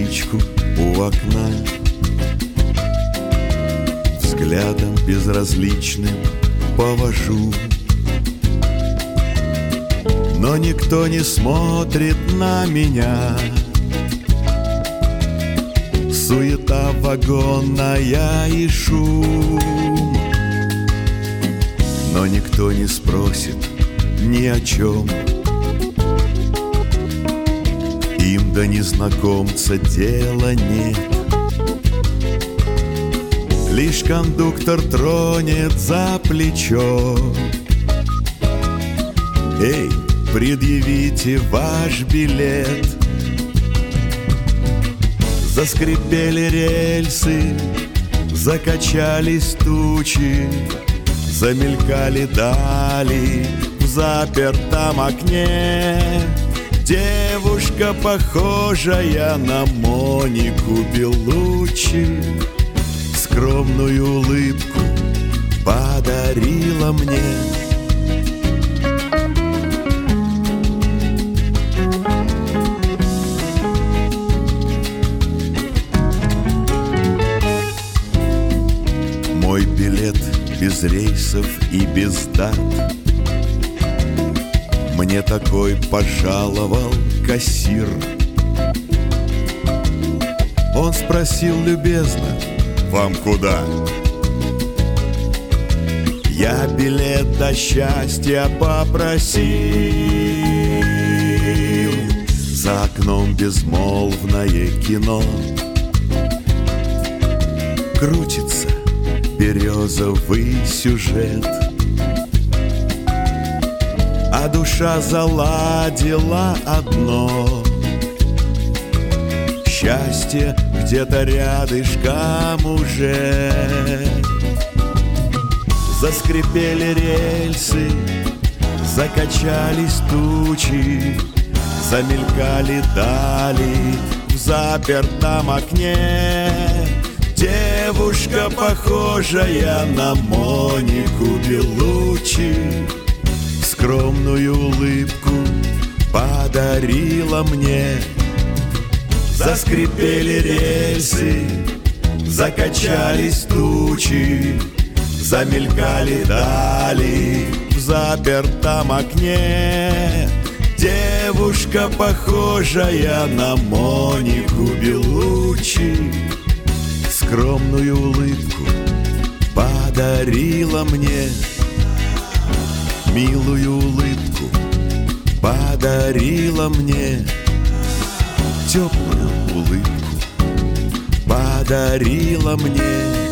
табличку у окна. Взглядом безразличным повожу, но никто не смотрит на меня. Суета вагонная и шум, но никто не спросит ни о чем. Им до незнакомца дела нет. Лишь кондуктор тронет за плечо: «Эй, предъявите ваш билет». Заскрипели рельсы, закачались тучи, замелькали дали в запертом окне. Девушка, похожая на Монику Белуччи, скромную улыбку подарила мне. Мой билет без рейсов и без дат мне такой пожаловал кассир. Он спросил любезно: «Вам куда?» Я билет до счастья попросил. За окном безмолвное кино. Крутится березовый сюжет, а душа заладила одно: счастье где-то рядышком уже. Заскрипели рельсы, закачались тучи, замелькали дали в запертом окне. Девушка, похожая на Монику Белуччи, скромную улыбку подарила мне. Заскрипели рельсы, закачались тучи, замелькали дали в запертом окне. Девушка, похожая на Монику Белуччи, скромную улыбку подарила мне. Милую улыбку подарила мне. Теплую улыбку подарила мне.